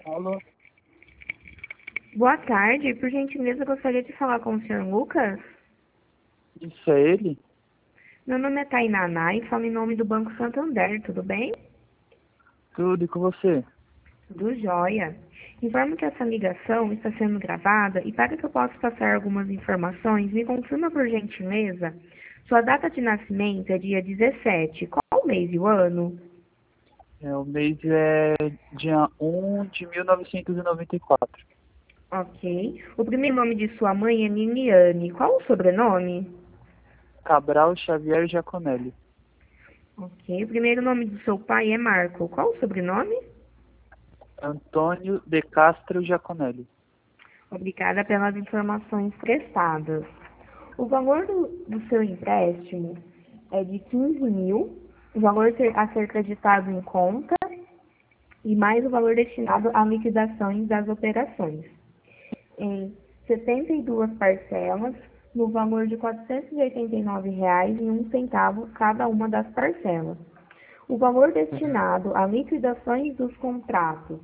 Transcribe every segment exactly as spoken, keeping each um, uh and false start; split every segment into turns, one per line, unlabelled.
Alô,
Boa tarde, por gentileza, gostaria de falar com o senhor Lucas.
isso é ele?
Meu nome é Tainá e falo em nome do Banco Santander, tudo bem?
Tudo e com você?
Tudo jóia. Informo que essa ligação está sendo gravada e para que eu possa passar algumas informações, me confirma por gentileza, sua data de nascimento é dia dezessete, qual o mês e o ano?
É, o mês é dia um de mil novecentos e noventa e quatro.
Ok. O primeiro nome de sua mãe é Liliane, qual o sobrenome?
Cabral Xavier Giaconelli.
Ok. O primeiro nome do seu pai é Marco, qual o sobrenome?
Antônio de Castro Giaconelli.
Obrigada pelas informações prestadas. O valor do, do seu empréstimo é de quinze mil, o valor ser- a ser acreditado em conta e mais o valor destinado à liquidação das operações. Em setenta e duas parcelas, no valor de quatrocentos e oitenta e nove reais e um centavo cada uma das parcelas. O valor destinado a liquidações dos contratos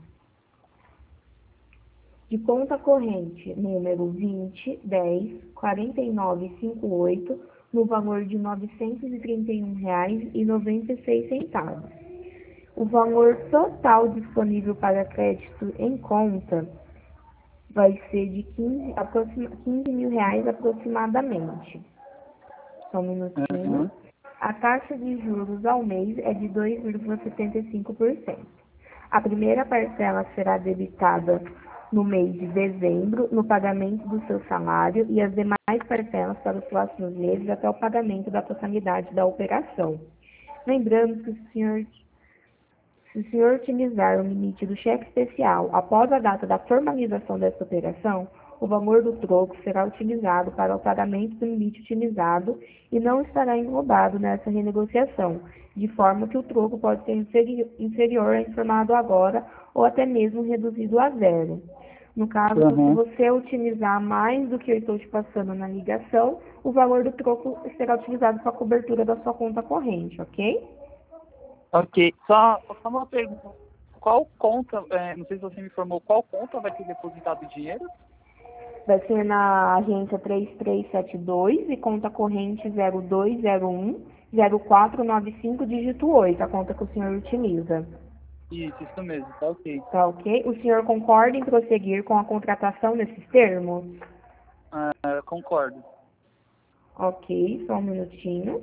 de conta corrente número vinte, dez, quarenta e nove, cinquenta e oito, no valor de novecentos e trinta e um reais e noventa e seis centavos. O valor total disponível para crédito em conta vai ser de quinze, aproxima, quinze mil reais aproximadamente. Só um minutinho.
Uhum.
A taxa de juros ao mês é de dois vírgula setenta e cinco por cento. A primeira parcela será debitada no mês de dezembro, no pagamento do seu salário, e as demais parcelas para os próximos meses até o pagamento da totalidade da operação. Lembrando que o senhor, se o senhor utilizar o limite do cheque especial após a data da formalização dessa operação, o valor do troco será utilizado para o pagamento do limite utilizado e não estará englobado nessa renegociação, de forma que o troco pode ser inferi- inferior ao informado agora ou até mesmo reduzido a zero. No caso, se
Uhum.
você utilizar mais do que eu estou te passando na ligação, o valor do troco será utilizado para a cobertura da sua conta corrente, ok?
Ok, só, só uma pergunta. Qual conta, é, não sei se você me informou, qual conta vai ser depositado o dinheiro?
Vai ser na agência três três sete dois e conta corrente zero dois zero um zero quatro nove cinco dígito oito, a conta que o senhor utiliza.
Isso, isso mesmo, tá ok.
Tá ok? O senhor concorda em prosseguir com a contratação nesses termos?
Ah, concordo.
Ok, só um minutinho.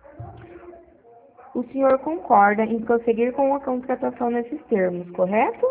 O senhor concorda em prosseguir com a contratação nesses termos, correto?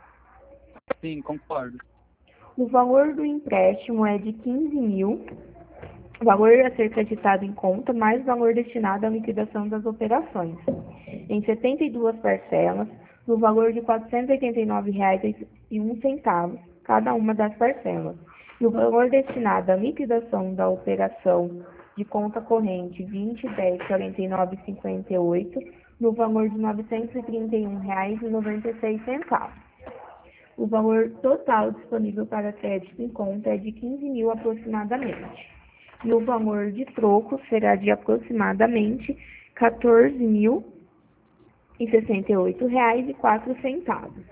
Sim, concordo.
O valor do empréstimo é de quinze mil, o valor a ser creditado em conta, mais o valor destinado à liquidação das operações, em setenta e duas parcelas, no valor de quatrocentos e oitenta e nove reais e um centavo cada uma das parcelas, e o valor destinado à liquidação da operação de conta corrente vinte, dez, quarenta e nove, cinquenta e oito, no valor de novecentos e trinta e um reais e noventa e seis centavos. O valor total disponível para crédito em conta é de quinze mil aproximadamente. E o valor de troco será de aproximadamente quatorze mil e sessenta e oito reais e quatro centavos,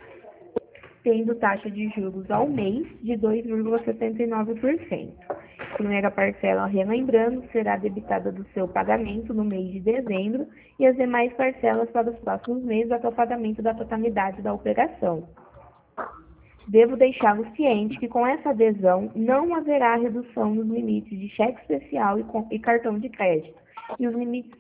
tendo taxa de juros ao mês de dois vírgula setenta e nove por cento. A primeira parcela, relembrando, será debitada do seu pagamento no mês de dezembro e as demais parcelas para os próximos meses até o pagamento da totalidade da operação. Devo deixá-lo ciente que com essa adesão não haverá redução nos limites de cheque especial e, com, e cartão de crédito. E os limites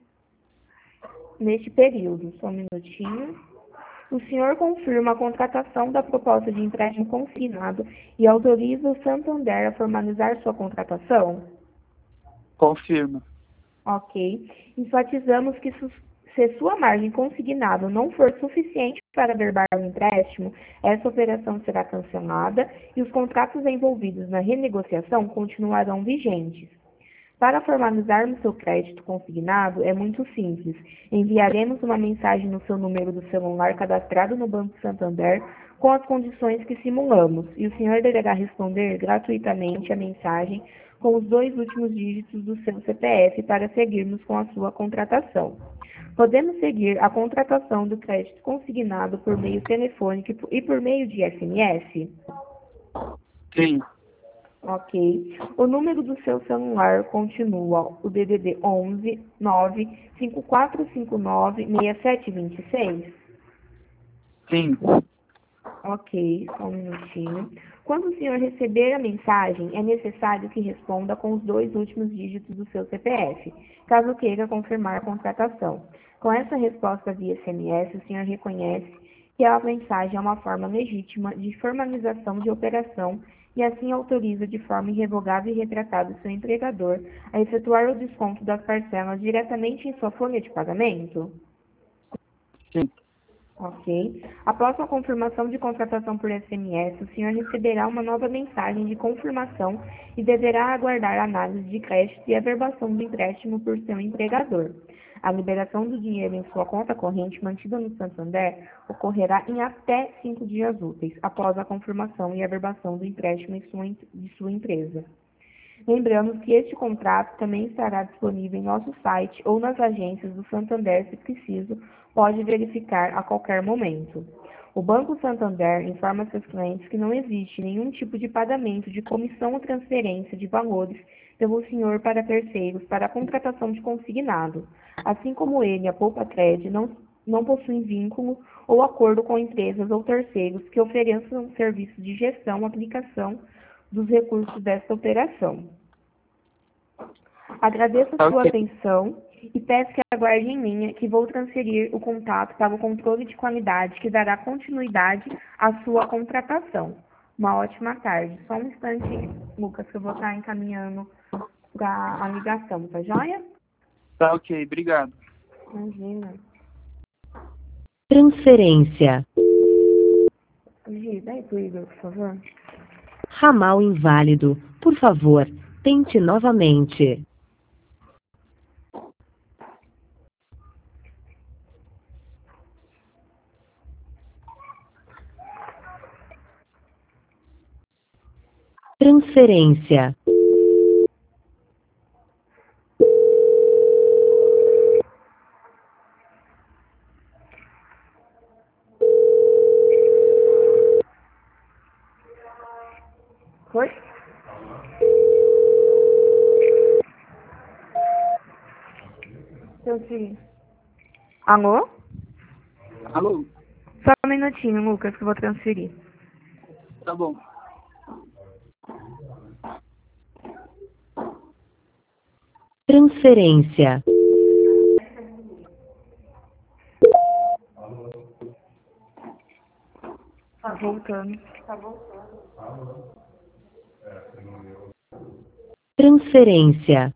neste período. Só um minutinho. O senhor confirma a contratação da proposta de empréstimo consignado e autoriza o Santander a formalizar sua contratação?
Confirmo.
Ok. Enfatizamos que su- se sua margem consignada não for suficiente para verbar o empréstimo, essa operação será cancelada e os contratos envolvidos na renegociação continuarão vigentes. Para formalizarmos seu crédito consignado, é muito simples. Enviaremos uma mensagem no seu número do celular cadastrado no Banco Santander com as condições que simulamos, e o senhor deverá responder gratuitamente a mensagem com os dois últimos dígitos do seu C P F para seguirmos com a sua contratação. Podemos seguir a contratação do crédito consignado por meio telefônico e por meio de S M S?
Sim.
Ok. O número do seu celular continua o D D D onze nove cinco quatro cinco nove seis sete dois seis?
Sim.
Ok, só um minutinho. Quando o senhor receber a mensagem, é necessário que responda com os dois últimos dígitos do seu C P F, caso queira confirmar a contratação. Com essa resposta via S M S, o senhor reconhece que a mensagem é uma forma legítima de formalização de operação e assim autoriza de forma irrevogável e retratada o seu empregador a efetuar o desconto das parcelas diretamente em sua folha de pagamento?
Sim.
Ok. Após a confirmação de contratação por S M S, o senhor receberá uma nova mensagem de confirmação e deverá aguardar a análise de crédito e averbação do empréstimo por seu empregador. A liberação do dinheiro em sua conta corrente mantida no Santander ocorrerá em até cinco dias úteis, após a confirmação e averbação do empréstimo em sua, de sua empresa. Lembramos que este contrato também estará disponível em nosso site ou nas agências do Santander, se preciso, pode verificar a qualquer momento. O Banco Santander informa seus clientes que não existe nenhum tipo de pagamento de comissão ou transferência de valores pelo senhor para terceiros para a contratação de consignado. Assim como ele, a Poupa-Cred não, não possuem vínculo ou acordo com empresas ou terceiros que ofereçam serviços de gestão, aplicação dos recursos desta operação. Agradeço a sua
Ok.
atenção e peço que aguarde em linha que vou transferir o contato para o controle de qualidade que dará continuidade à sua contratação. Uma ótima tarde. Só um instante, Lucas, que eu vou estar encaminhando para a ligação, tá joia?
Tá ok, obrigado.
Imagina.
Transferência.
Gi, dá aí pro Igor, por favor.
Ramal inválido. Por favor, tente novamente. Transferência.
Foi? Transferir. Alô?
Alô?
Só um minutinho, Lucas, que eu vou transferir.
Tá bom.
Transferência.
Tá voltando. Tá voltando.
Transferência.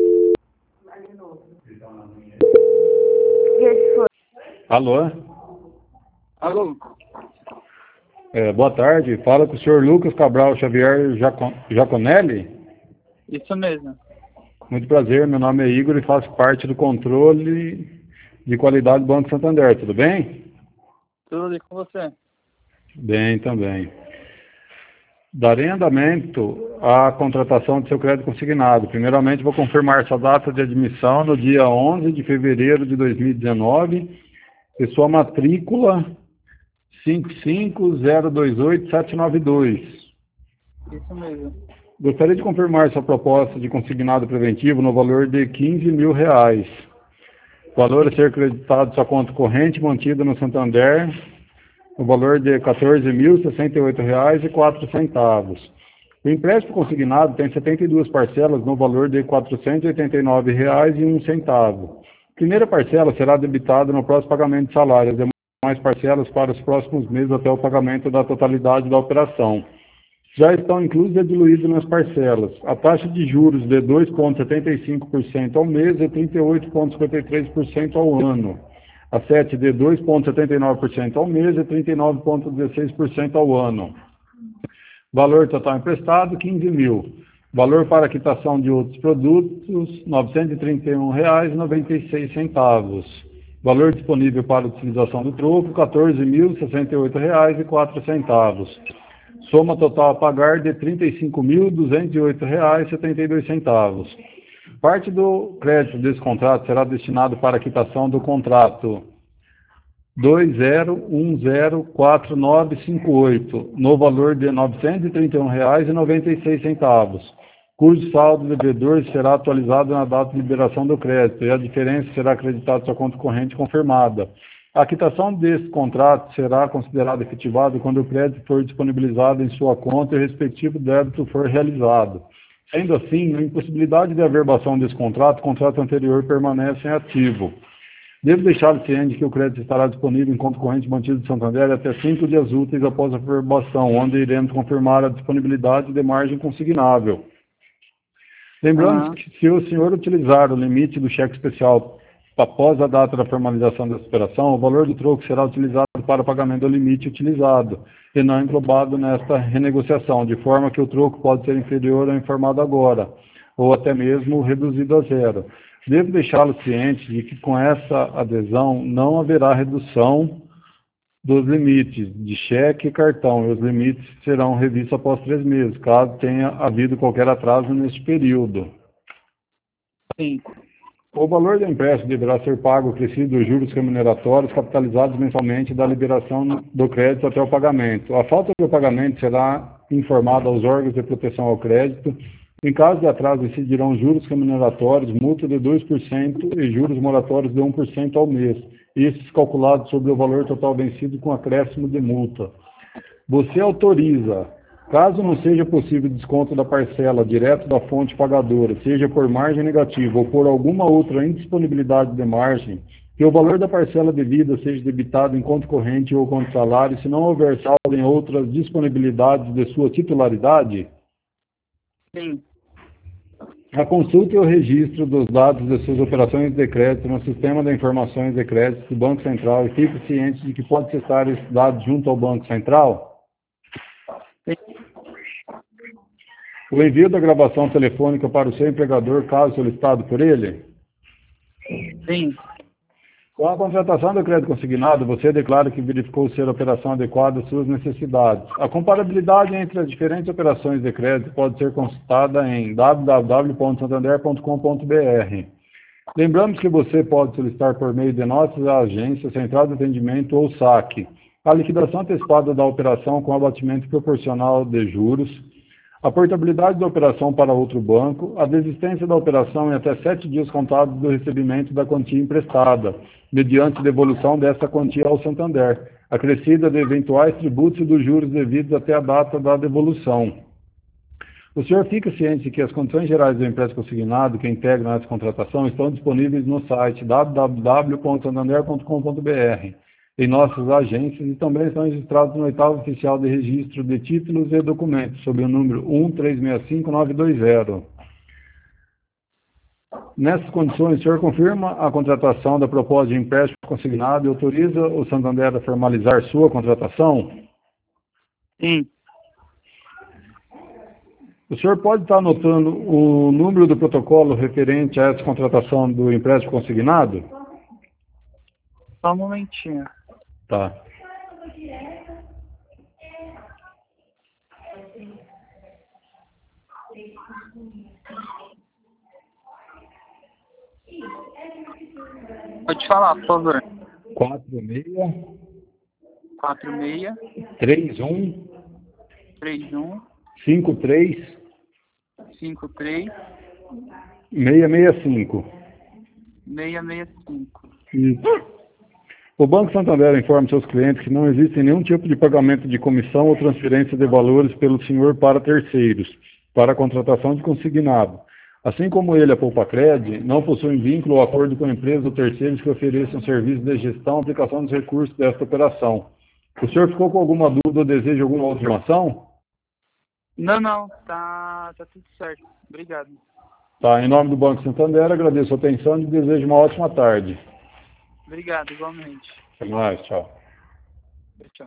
E esse foi?
Alô?
Alô?
É, boa tarde. Fala com o senhor Lucas Cabral Xavier Jaco- Jaconelli.
Isso mesmo.
Muito prazer, meu nome é Igor e faço parte do controle de qualidade do Banco Santander. Tudo bem?
Tudo bem com você?
Bem também. Darei andamento à contratação de seu crédito consignado. Primeiramente, vou confirmar sua data de admissão no dia onze de fevereiro de dois mil e dezenove e sua matrícula cinco cinco zero dois oito sete nove dois.
Isso mesmo.
Gostaria de confirmar sua proposta de consignado preventivo no valor de quinze mil reais. O valor a ser creditado sua conta corrente mantida no Santander, no valor de quatorze mil sessenta e oito reais e quatro centavos. O empréstimo consignado tem setenta e duas parcelas no valor de quatrocentos e oitenta e nove reais e um centavo. A primeira parcela será debitada no próximo pagamento de salário, as demais parcelas para os próximos meses até o pagamento da totalidade da operação. Já estão inclusas e diluídas nas parcelas. A taxa de juros de dois vírgula setenta e cinco por cento ao mês e trinta e oito vírgula cinquenta e três por cento ao ano. A sete de dois vírgula setenta e nove por cento ao mês e trinta e nove vírgula dezesseis por cento ao ano. Valor total emprestado, quinze mil. Valor para quitação de outros produtos, novecentos e trinta e um reais e noventa e seis centavos. Valor disponível para utilização do troco, quatorze mil sessenta e oito reais e quatro centavos. Soma total a pagar de trinta e cinco mil duzentos e oito reais e setenta e dois centavos. Parte do crédito desse contrato será destinado para a quitação do contrato dois zero um zero quatro nove cinco oito, no valor de novecentos e trinta e um reais e noventa e seis centavos, cujo saldo devedor será atualizado na data de liberação do crédito e a diferença será acreditada à sua conta corrente confirmada. A quitação desse contrato será considerada efetivada quando o crédito for disponibilizado em sua conta e o respectivo débito for realizado. Sendo assim, na impossibilidade de averbação desse contrato, o contrato anterior permanece em ativo. Devo deixá-lo ciente de que o crédito estará disponível em conta corrente mantido de Santander até cinco dias úteis após a averbação, onde iremos confirmar a disponibilidade de margem consignável. Lembrando
Uhum.
que se o senhor utilizar o limite do cheque especial após a data da formalização dessa operação, o valor do troco será utilizado para o pagamento do limite utilizado e não englobado nesta renegociação, de forma que o troco pode ser inferior ao informado agora, ou até mesmo reduzido a zero. Devo deixá-lo ciente de que com essa adesão não haverá redução dos limites de cheque e cartão, e os limites serão revistos após três meses, caso tenha havido qualquer atraso neste período.
Sim.
O valor do empréstimo deverá ser pago acrescido dos juros remuneratórios capitalizados mensalmente da liberação do crédito até o pagamento. A falta do pagamento será informada aos órgãos de proteção ao crédito. Em caso de atraso, incidirão juros remuneratórios, multa de dois por cento e juros moratórios de um por cento ao mês, estes calculados sobre o valor total vencido com acréscimo de multa. Você autoriza, caso não seja possível desconto da parcela direto da fonte pagadora, seja por margem negativa ou por alguma outra indisponibilidade de margem, que o valor da parcela devida seja debitado em conta corrente ou conta salário, se não houver saldo em outras disponibilidades de sua titularidade?
Sim.
A consulta e o registro dos dados de suas operações de crédito no Sistema de Informações de Crédito do Banco Central e fique ciente de que pode cessar esses dados junto ao Banco Central?
Sim.
O envio da gravação telefônica para o seu empregador, caso solicitado por ele?
Sim.
Com a contratação do crédito consignado, você declara que verificou ser a operação adequada às suas necessidades. A comparabilidade entre as diferentes operações de crédito pode ser consultada em w w w ponto santander ponto com ponto b r. Lembramos que você pode solicitar por meio de nossas agências, central de atendimento ou saque, a liquidação antecipada da operação com abatimento proporcional de juros, a portabilidade da operação para outro banco, a desistência da operação em até sete dias contados do recebimento da quantia emprestada, mediante devolução dessa quantia ao Santander, acrescida de eventuais tributos e dos juros devidos até a data da devolução. O senhor fica ciente de que as condições gerais do empréstimo consignado que integram essa contratação estão disponíveis no site w w w ponto santander ponto com ponto b r, em nossas agências, e também estão registrados no oitavo oficial de registro de títulos e documentos, sob o número um três seis cinco nove dois zero. Nessas condições, o senhor confirma a contratação da proposta de empréstimo consignado e autoriza o Santander a formalizar sua contratação?
Sim.
O senhor pode estar anotando o número do protocolo referente a essa contratação do empréstimo consignado?
Só um momentinho.
Tá.
Pode falar, por favor.
quatro seis
quatro seis
três um
três um
cinco três
cinco três
seis seis cinco.
seis seis cinco.
Isso. O Banco Santander informa seus clientes que não existe nenhum tipo de pagamento de comissão ou transferência de valores pelo senhor para terceiros, para a contratação de consignado. Assim como ele, a Poupacred, não possui vínculo ou acordo com empresas ou terceiros que ofereçam serviços de gestão e aplicação dos recursos desta operação. O senhor ficou com alguma dúvida ou deseja alguma outra informação?
Não, não. Tá, tá tudo certo. Obrigado.
Tá, em nome do Banco Santander, agradeço a atenção e desejo uma ótima tarde.
Obrigado, igualmente.
Até mais, tchau.
Tchau.